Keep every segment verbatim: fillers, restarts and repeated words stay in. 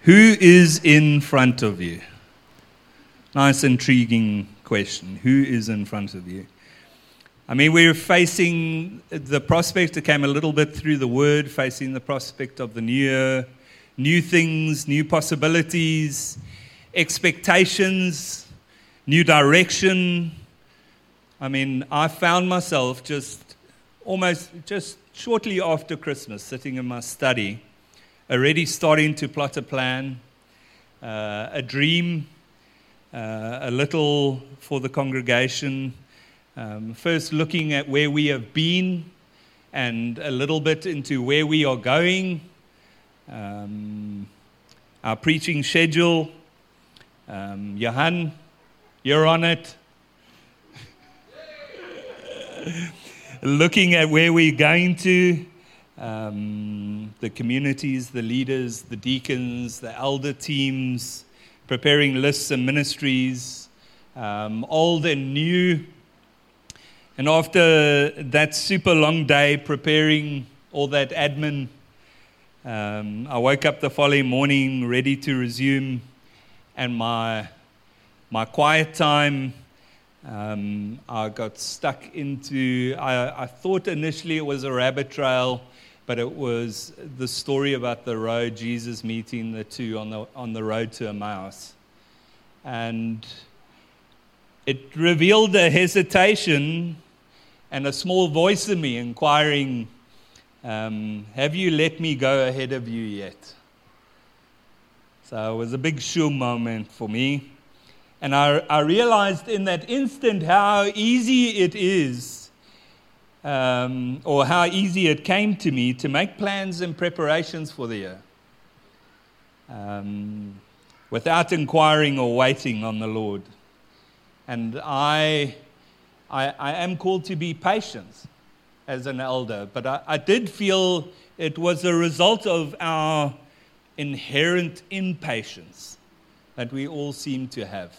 Who is in front of you? Nice, intriguing question. Who is in front of you? I mean, we're facing the prospect, it came a little bit through the word, facing the prospect of the new year, new things, new possibilities, expectations, new direction. I mean, I found myself just almost just shortly after Christmas sitting in my study, already starting to plot a plan, uh, a dream, uh, a little for the congregation. Um, first looking at where we have been and a little bit into where we are going, um, our preaching schedule. Um, Johan, you're on it. Looking at where we're going to, um, the communities, the leaders, the deacons, the elder teams, preparing lists and ministries, um, old and new. And after that super long day preparing all that admin, um, I woke up the following morning ready to resume, and my my quiet time, um, I got stuck into, I, I thought initially it was a rabbit trail, but it was the story about the road, Jesus meeting the two on the on the road to Emmaus. And it revealed a hesitation and a small voice in me inquiring, um, have you let me go ahead of you yet? So it was a big sure moment for me. And I, I realized in that instant how easy it is, um, or how easy it came to me to make plans and preparations for the year, um, without inquiring or waiting on the Lord. And I, I, I am called to be patient as an elder, but I, I did feel it was a result of our inherent impatience that we all seem to have.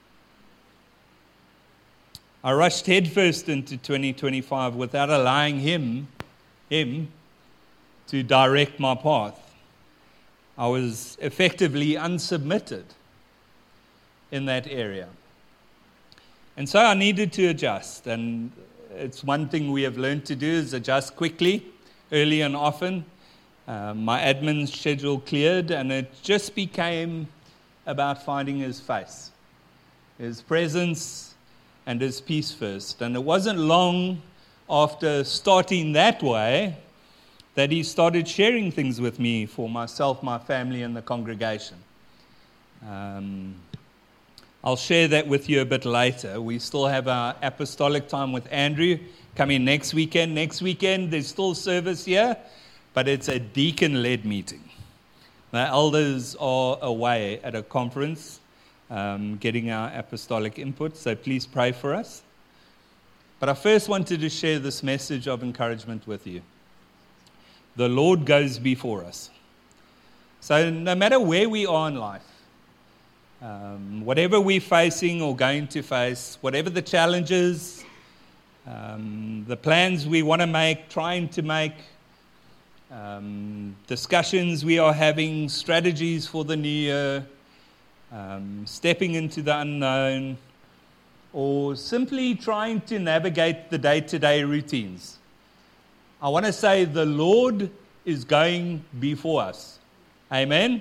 I rushed headfirst into twenty twenty-five without allowing him, him to direct my path. I was effectively unsubmitted in that area. And so I needed to adjust. And it's one thing we have learned to do is adjust quickly, early and often. Uh, my admin schedule cleared, and it just became about finding his face, his presence, and his peace first. And it wasn't long after starting that way that he started sharing things with me for myself, my family, and the congregation. Um, I'll share that with you a bit later. We still have our apostolic time with Andrew coming next weekend. Next weekend, there's still service here, but it's a deacon-led meeting. The elders are away at a conference, um, getting our apostolic input, so please pray for us. But I first wanted to share this message of encouragement with you. The Lord goes before us. So no matter where we are in life, um, whatever we're facing or going to face, whatever the challenges, um, the plans we want to make, trying to make, um, discussions we are having, strategies for the new year, um, stepping into the unknown, or simply trying to navigate the day-to-day routines, I want to say the Lord is going before us. Amen?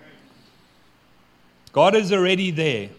God is already there.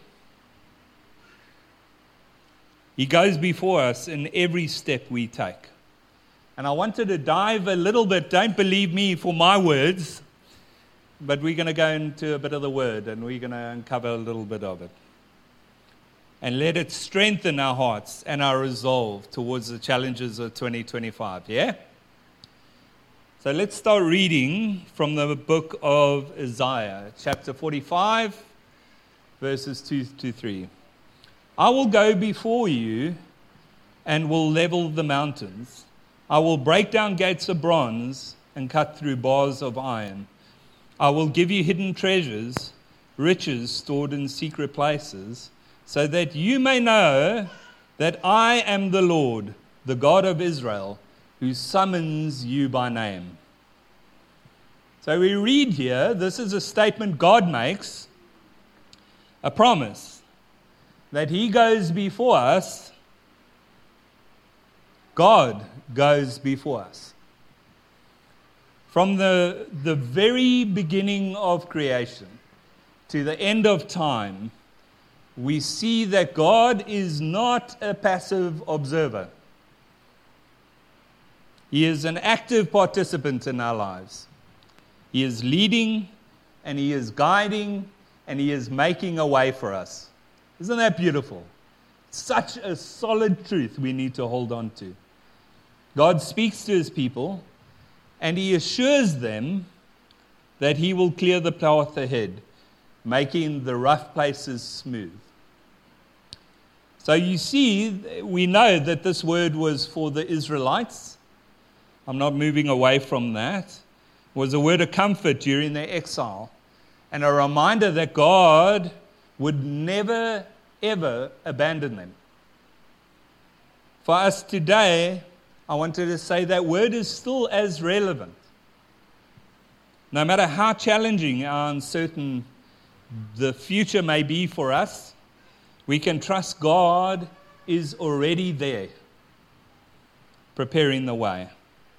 He goes before us in every step we take. And I wanted to dive a little bit, don't believe me for my words, but we're going to go into a bit of the word and we're going to uncover a little bit of it. And let it strengthen our hearts and our resolve towards the challenges of twenty twenty-five, yeah? So let's start reading from the book of Isaiah, chapter forty-five, verses two to three. I will go before you and will level the mountains. I will break down gates of bronze and cut through bars of iron. I will give you hidden treasures, riches stored in secret places, so that you may know that I am the Lord, the God of Israel, who summons you by name. So we read here, this is a statement God makes, a promise, that He goes before us. God goes before us. From the, the very beginning of creation to the end of time, we see that God is not a passive observer. He is an active participant in our lives. He is leading, and He is guiding, and He is making a way for us. Isn't that beautiful? Such a solid truth we need to hold on to. God speaks to His people, and He assures them that He will clear the path ahead, making the rough places smooth. So you see, we know that this word was for the Israelites. I'm not moving away from that. It was a word of comfort during their exile, and a reminder that God would never, ever abandon them. For us today, I wanted to say that word is still as relevant. No matter how challenging or uncertain the future may be for us, we can trust God is already there, preparing the way.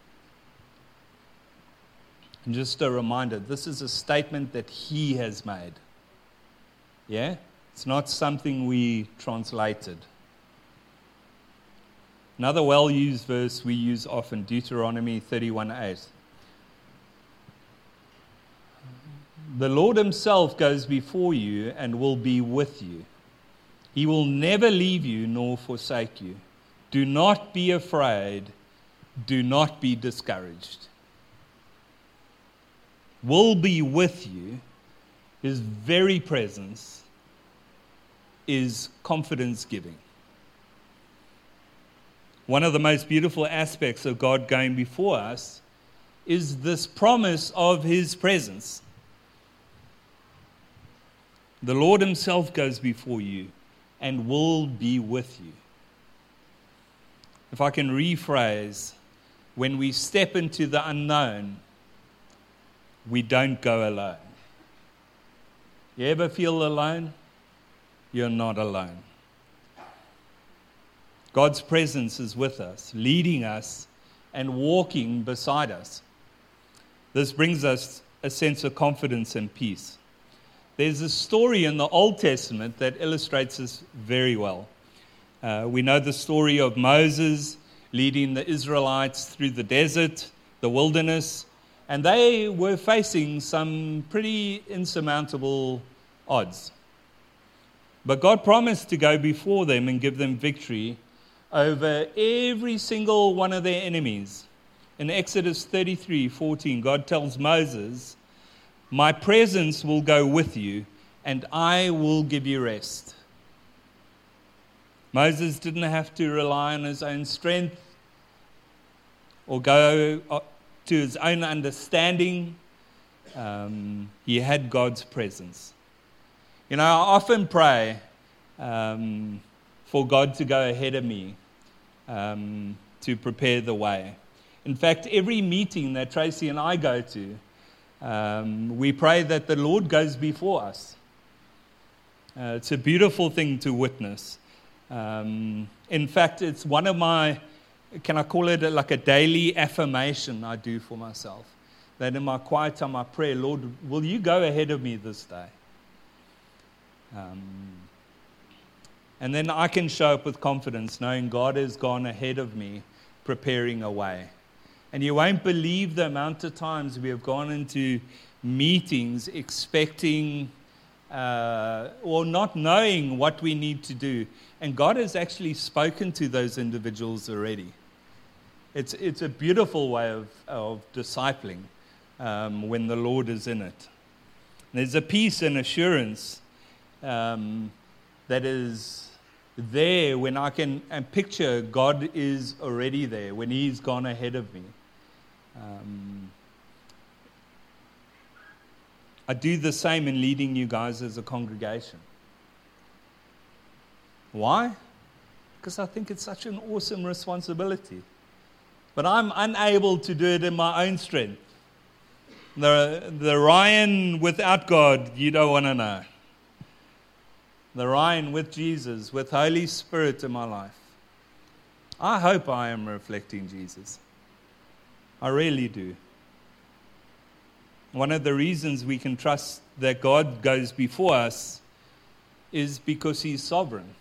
And just a reminder, this is a statement that He has made. Yeah? It's not something we translated. Another well-used verse we use often, Deuteronomy thirty-one eight. The Lord Himself goes before you and will be with you. He will never leave you nor forsake you. Do not be afraid. Do not be discouraged. Will be with you, His very presence is confidence giving. One of the most beautiful aspects of God going before us is this promise of His presence. The Lord Himself goes before you and will be with you. If I can rephrase, when we step into the unknown, we don't go alone. You ever feel alone? You're not alone. God's presence is with us, leading us and walking beside us. This brings us a sense of confidence and peace. There's a story in the Old Testament that illustrates this very well. Uh, we know the story of Moses leading the Israelites through the desert, the wilderness, and they were facing some pretty insurmountable odds. But God promised to go before them and give them victory over every single one of their enemies. In Exodus thirty-three fourteen, God tells Moses, "My presence will go with you, and I will give you rest." Moses didn't have to rely on his own strength or go to his own understanding. Um, he had God's presence. You know, I often pray um, for God to go ahead of me um, to prepare the way. In fact, every meeting that Tracy and I go to, um, we pray that the Lord goes before us. Uh, it's a beautiful thing to witness. Um, in fact, it's one of my, can I call it like a daily affirmation I do for myself? That in my quiet time I pray, Lord, will you go ahead of me this day? Um, and then I can show up with confidence, knowing God has gone ahead of me, preparing a way. And you won't believe the amount of times we have gone into meetings expecting uh, or not knowing what we need to do. And God has actually spoken to those individuals already. It's it's a beautiful way of, of discipling um, when the Lord is in it. There's a peace and assurance um, that is there when I can and picture God is already there, when He's gone ahead of me. Um, I do the same in leading you guys as a congregation. Why? Because I think it's such an awesome responsibility. But I'm unable to do it in my own strength. The, the Ryan without God, you don't want to know. The Ryan with Jesus, with Holy Spirit in my life. I hope I am reflecting Jesus. I really do. One of the reasons we can trust that God goes before us is because He's sovereign.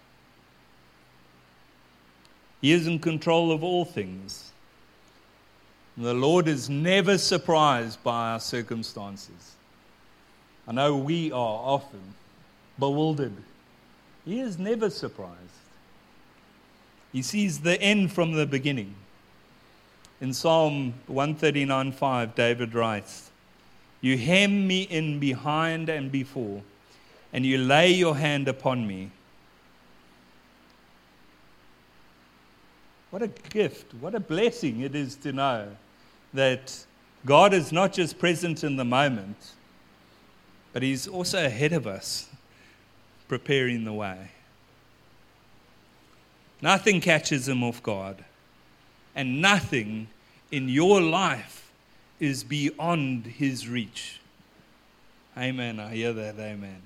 He is in control of all things. The Lord is never surprised by our circumstances. I know we are often bewildered. He is never surprised. He sees the end from the beginning. In Psalm one thirty-nine five, David writes, "You hem me in behind and before, and you lay your hand upon me." What a gift, what a blessing it is to know that God is not just present in the moment, but He's also ahead of us, preparing the way. Nothing catches Him off guard, and nothing in your life is beyond His reach. Amen. I hear that. Amen.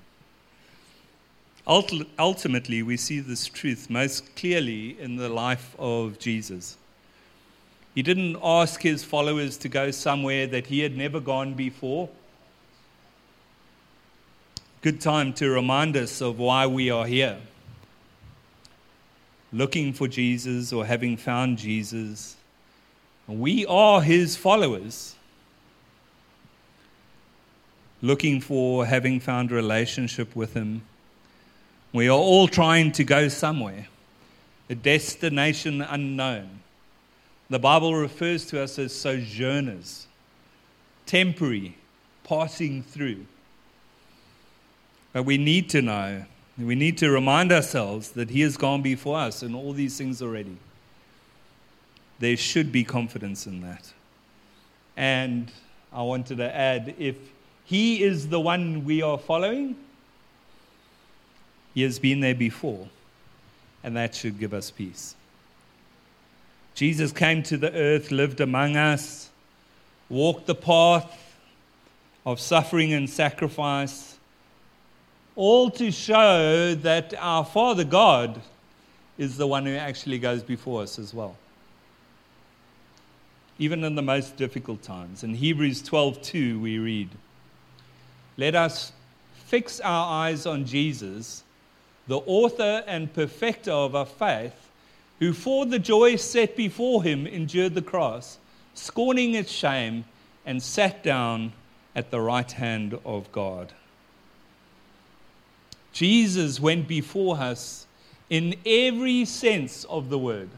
Ultimately, we see this truth most clearly in the life of Jesus. He didn't ask His followers to go somewhere that He had never gone before. Good time to remind us of why we are here. Looking for Jesus or having found Jesus. We are His followers. Looking for having found a relationship with Him. We are all trying to go somewhere, a destination unknown. The Bible refers to us as sojourners, temporary, passing through. But we need to know, we need to remind ourselves that He has gone before us in all these things already. There should be confidence in that. And I wanted to add, if He is the one we are following, He has been there before, and that should give us peace. Jesus came to the earth, lived among us, walked the path of suffering and sacrifice, all to show that our Father God is the one who actually goes before us as well. Even in the most difficult times. In Hebrews twelve two we read, "Let us fix our eyes on Jesus, the author and perfecter of our faith, who for the joy set before Him endured the cross, scorning its shame, and sat down at the right hand of God." Jesus went before us in every sense of the word.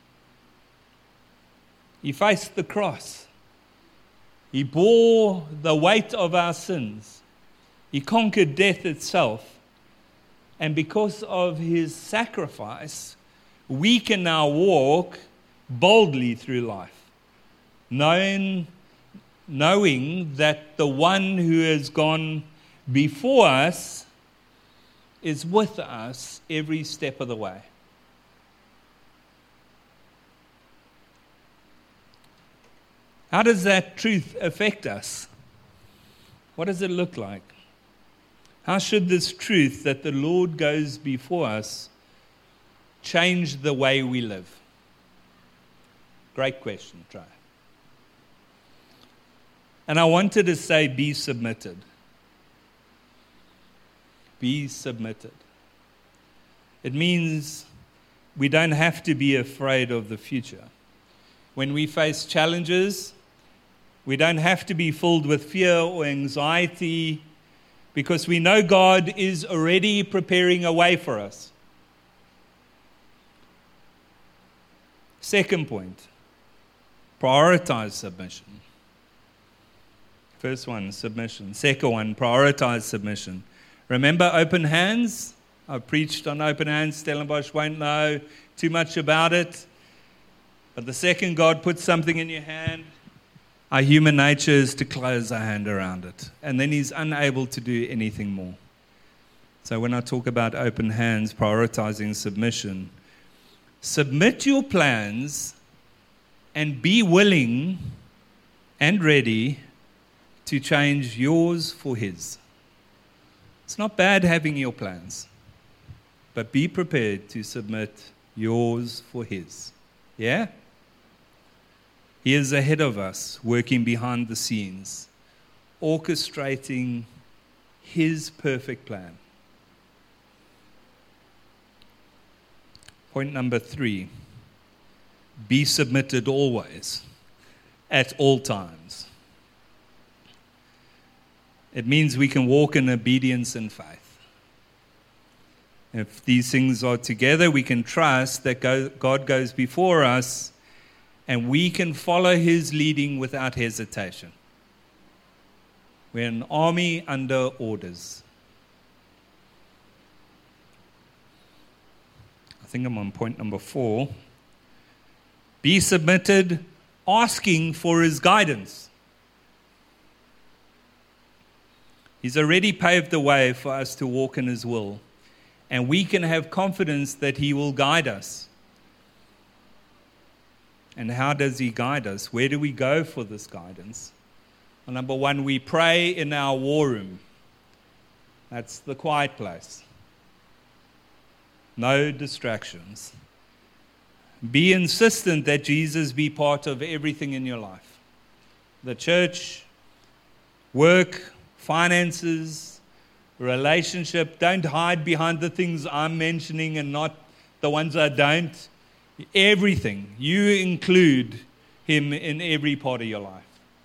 He faced the cross. He bore the weight of our sins. He conquered death itself. And because of His sacrifice, we can now walk boldly through life, knowing, knowing that the one who has gone before us is with us every step of the way. How does that truth affect us? What does it look like? How should this truth that the Lord goes before us change the way we live? Great question, try. And I wanted to say, be submitted. Be submitted. It means we don't have to be afraid of the future. When we face challenges, we don't have to be filled with fear or anxiety, because we know God is already preparing a way for us. Second point, prioritize submission. First one, submission. Second one, prioritize submission. Remember open hands? I preached on open hands. Stellenbosch won't know too much about it. But the second God puts something in your hand, our human nature is to close our hand around it. And then He's unable to do anything more. So when I talk about open hands, prioritizing submission, submit your plans and be willing and ready to change yours for his. It's not bad having your plans, but be prepared to submit yours for his. Yeah? He is ahead of us, working behind the scenes, orchestrating his perfect plan. Point number three, be submitted always, at all times. It means we can walk in obedience and faith. If these things are together, we can trust that God goes before us and we can follow his leading without hesitation. We're an army under orders. I think I'm on point number four. Be submitted, asking for his guidance. He's already paved the way for us to walk in his will, and we can have confidence that he will guide us. And how does he guide us? Where do we go for this guidance? Well, number one, we pray in our war room. That's the quiet place. No distractions. Be insistent that Jesus be part of everything in your life. The church, work, finances, relationship. Don't hide behind the things I'm mentioning and not the ones I don't. Everything. You include him in every part of your life.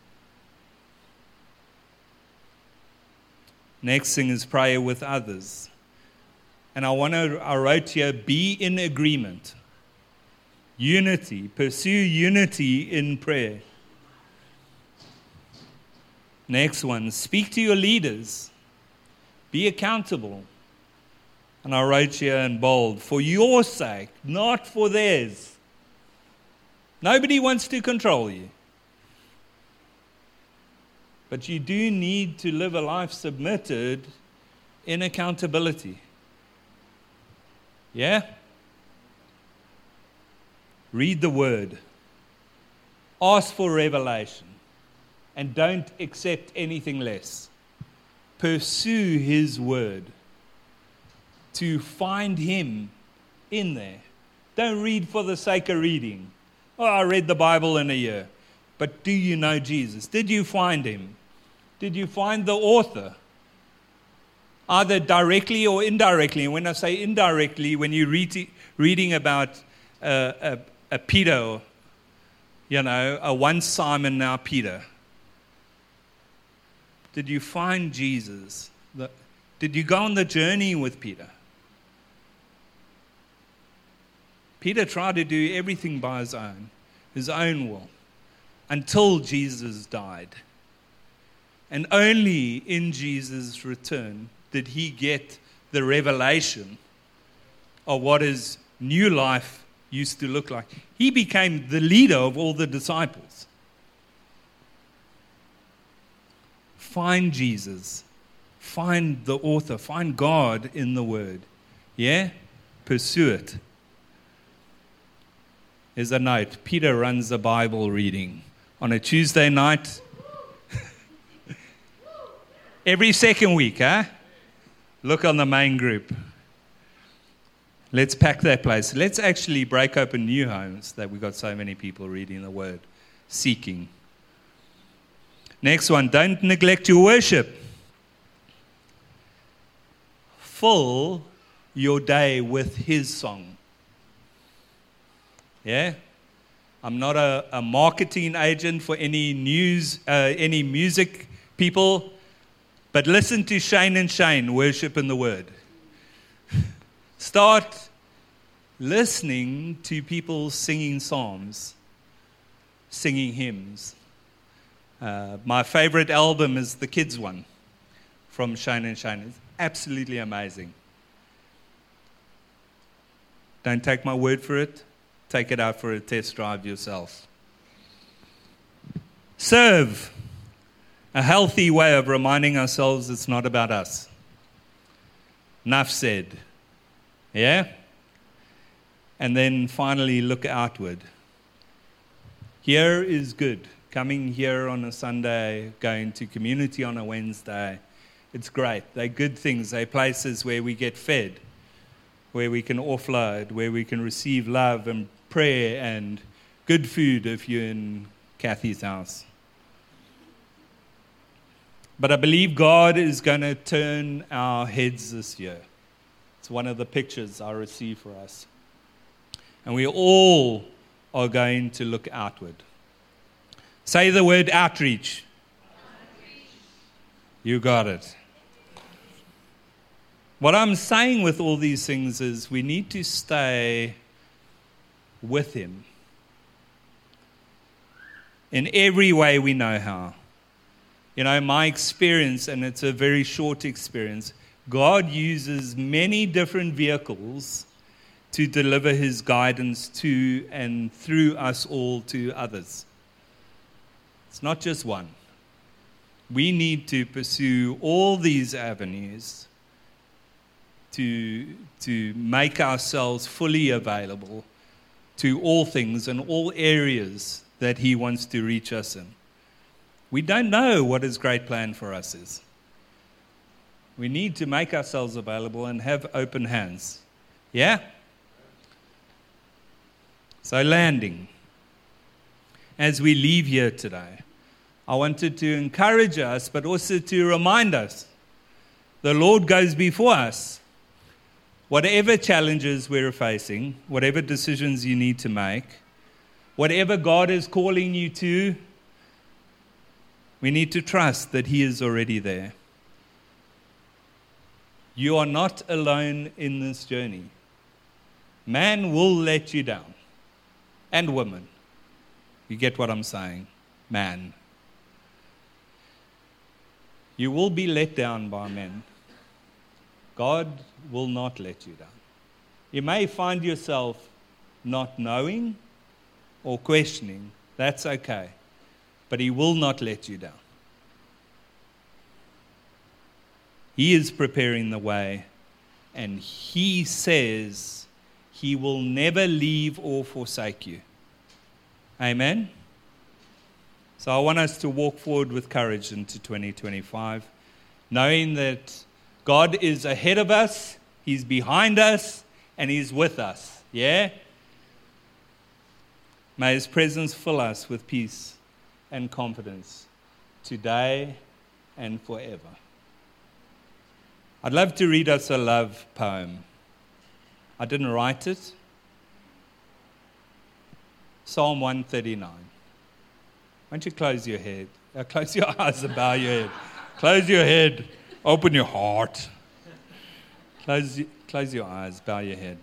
Next thing is prayer with others. And I want to, I wrote here, be in agreement. Unity. Pursue unity in prayer. Next one, speak to your leaders. Be accountable. And I wrote here in bold, for your sake, not for theirs. Nobody wants to control you. But you do need to live a life submitted in accountability. Yeah? Read the word. Ask for revelation. And don't accept anything less. Pursue his word. To find him in there. Don't read for the sake of reading. Oh, I read the Bible in a year. But do you know Jesus? Did you find him? Did you find the author? Either directly or indirectly. And when I say indirectly, when you're read, reading about uh, a, a Peter, you know, a once Simon, now Peter. Did you find Jesus? The, did you go on the journey with Peter? Peter tried to do everything by his own, his own will, until Jesus died. And only in Jesus' return did he get the revelation of what his new life used to look like. He became the leader of all the disciples. Find Jesus. Find the author. Find God in the Word. Yeah? Pursue it. There's a note. Peter runs a Bible reading on a Tuesday night. Every second week, huh? Look on the main group. Let's pack that place. Let's actually break open new homes that we've got so many people reading the Word, seeking. Next one, don't neglect your worship. Fill your day with his song. Yeah? I'm not a, a marketing agent for any news, uh, any music people, but listen to Shane and Shane, Worship in the Word. Start listening to people singing psalms, singing hymns. Uh, my favorite album is the kids one from Shane and Shane. It's absolutely amazing. Don't take my word for it. Take it out for a test drive yourself. Serve. A healthy way of reminding ourselves it's not about us. Enough said. Yeah? And then finally look outward. Here is good. coming here on a Sunday, going to community on a Wednesday. It's great. They're good things. They're places where we get fed, where we can offload, where we can receive love and prayer and good food if you're in Kathy's house. But I believe God is going to turn our heads this year. It's one of the pictures I receive for us. And we all are going to look outward. Say the word outreach. Outreach. You got it. What I'm saying with all these things is we need to stay with Him in every way we know how. You know, my experience, and it's a very short experience, God uses many different vehicles to deliver His guidance to and through us all to others. It's not just one. We need to pursue all these avenues to, to make ourselves fully available to all things and all areas that He wants to reach us in. We don't know what His great plan for us is. We need to make ourselves available and have open hands. Yeah? So landing. As we leave here today, I wanted to encourage us, but also to remind us, the Lord goes before us. Whatever challenges we're facing, whatever decisions you need to make, whatever God is calling you to, we need to trust that He is already there. You are not alone in this journey. Man will let you down. And woman. You get what I'm saying? Man. You will be let down by men. God will not let you down. You may find yourself not knowing or questioning. That's okay. But He will not let you down. He is preparing the way, and He says He will never leave or forsake you. Amen? So I want us to walk forward with courage into twenty twenty-five, knowing that God is ahead of us, He's behind us, and He's with us. Yeah? May His presence fill us with peace and confidence today and forever. I'd love to read us a love poem. I didn't write it. Psalm one thirty-nine. Why don't you close your head? Uh, close your eyes and bow your head. Close your head. Open your heart. Close, close your eyes. Bow your head.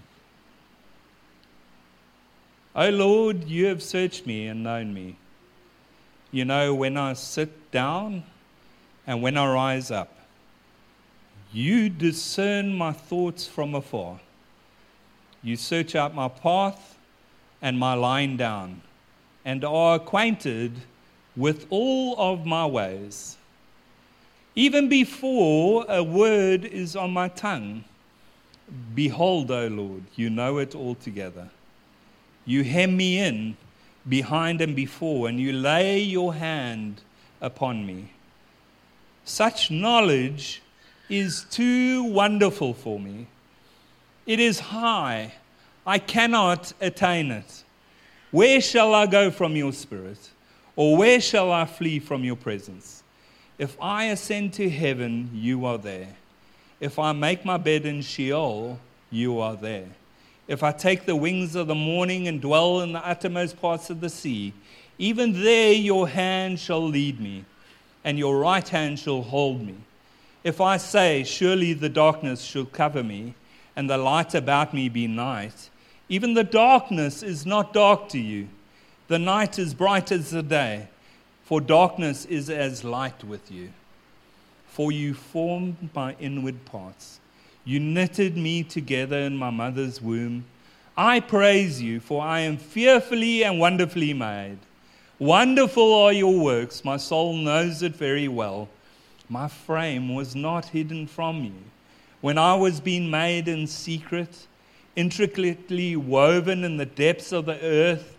O Lord, you have searched me and known me. You know when I sit down and when I rise up. You discern my thoughts from afar. You search out my path and my lying down, and are acquainted with all of my ways. Even before a word is on my tongue, behold, O Lord, you know it altogether. You hem me in behind and before, and you lay your hand upon me. Such knowledge is too wonderful for me. It is high. I cannot attain it. Where shall I go from your spirit? Or where shall I flee from your presence? If I ascend to heaven, you are there. If I make my bed in Sheol, you are there. If I take the wings of the morning and dwell in the uttermost parts of the sea, even there your hand shall lead me, and your right hand shall hold me. If I say, surely the darkness shall cover me, and the light about me be night, even the darkness is not dark to you. The night is bright as the day, for darkness is as light with you. For you formed my inward parts. You knitted me together in my mother's womb. I praise you, for I am fearfully and wonderfully made. Wonderful are your works. My soul knows it very well. My frame was not hidden from you. When I was being made in secret, intricately woven in the depths of the earth,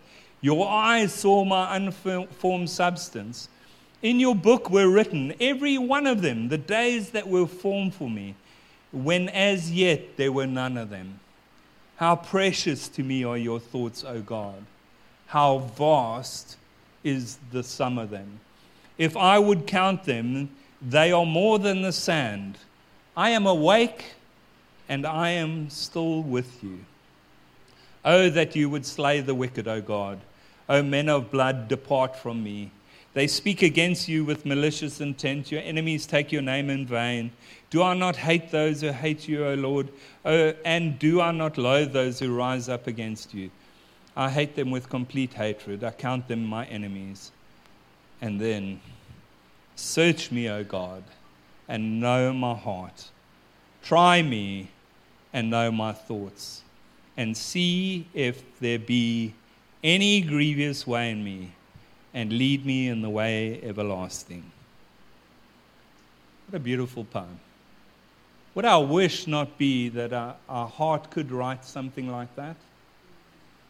Your eyes saw my unformed substance. In your book were written, every one of them, the days that were formed for me, when as yet there were none of them. How precious to me are your thoughts, O God. How vast is the sum of them. If I would count them, they are more than the sand. I am awake, and I am still with you. Oh, that you would slay the wicked, O God. O men of blood, depart from me. They speak against you with malicious intent. Your enemies take your name in vain. Do I not hate those who hate you, O Lord? Oh, and do I not loathe those who rise up against you? I hate them with complete hatred. I count them my enemies. And then, search me, O God, and know my heart. Try me and know my thoughts, and see if there be any grievous way in me, and lead me in the way everlasting. What a beautiful poem. Would our wish not be that our, our heart could write something like that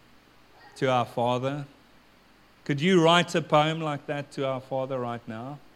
to our Father? Could you write a poem like that to our Father right now?